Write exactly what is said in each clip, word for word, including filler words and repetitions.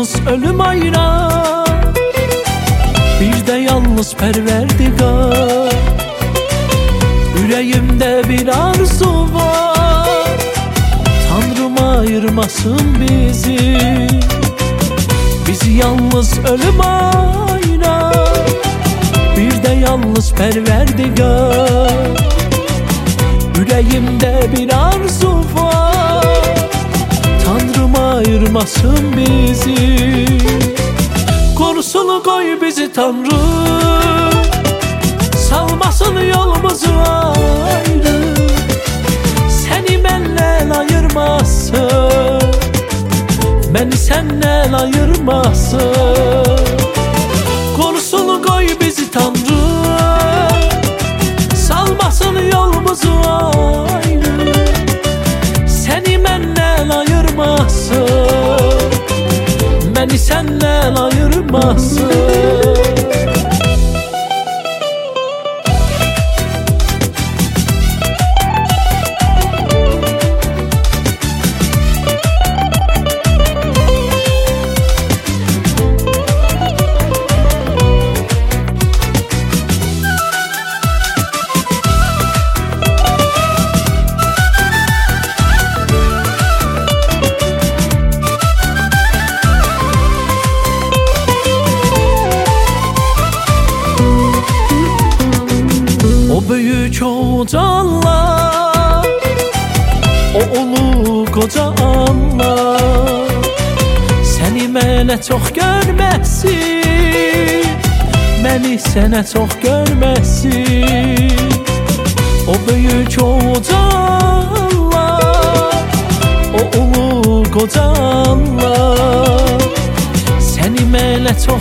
yalnız ölüm ayırar, bir de yalnız Perverdigar. Yüreğimde bir arzu var, Tanrım ayırmasın bizi. Bizi yalnız ölüm ayırar, bir de yalnız Perverdigar. Yüreğimde bir arzu var, Tanrım ayırmasın bizi. Korusunu koy bizi Tanrım, salmasın yolumuzu ayrı. Seni benden ayırmasın, beni senden ayırmasın. Korusunu koy bizi Tanrım, salmasın yolumuzu ayrı. Seni benden ayırmasın, beni senden ayırmasın. O büyük koca Allah, o ulu koca Allah, seni mənə çox görməsin, məni sənə çox görməsin. O büyük koca Allah, o ulu koca Allah, seni mənə çox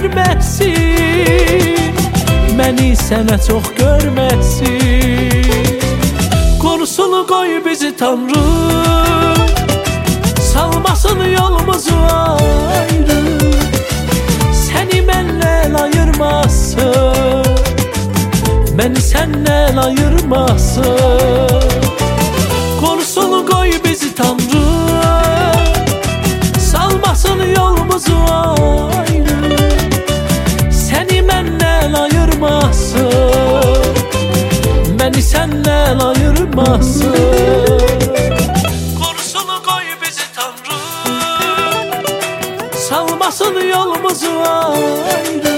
görməsin, məni sənə çox görməsin. Korusunu qoy bizi Tanrım, salmasın yolumuzu ayrı. Səni məndən ayırmasın, məni səndən ayırmasın. Korusunu qoy bizi Tanrım, salmasın yolumuzu ayrı. Səni məndən ayırmasın, məni səndən ayırmasın. Korusunu qoy bizi Tanrım, salmasın yolumuzu ayrı.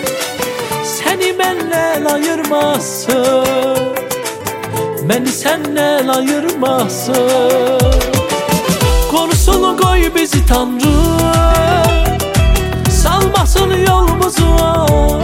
Səni məndən ayırmasın, məni səndən ayırmasın. Korusunu qoy bizi Tanrım, salmasın yolumuzu ayrı.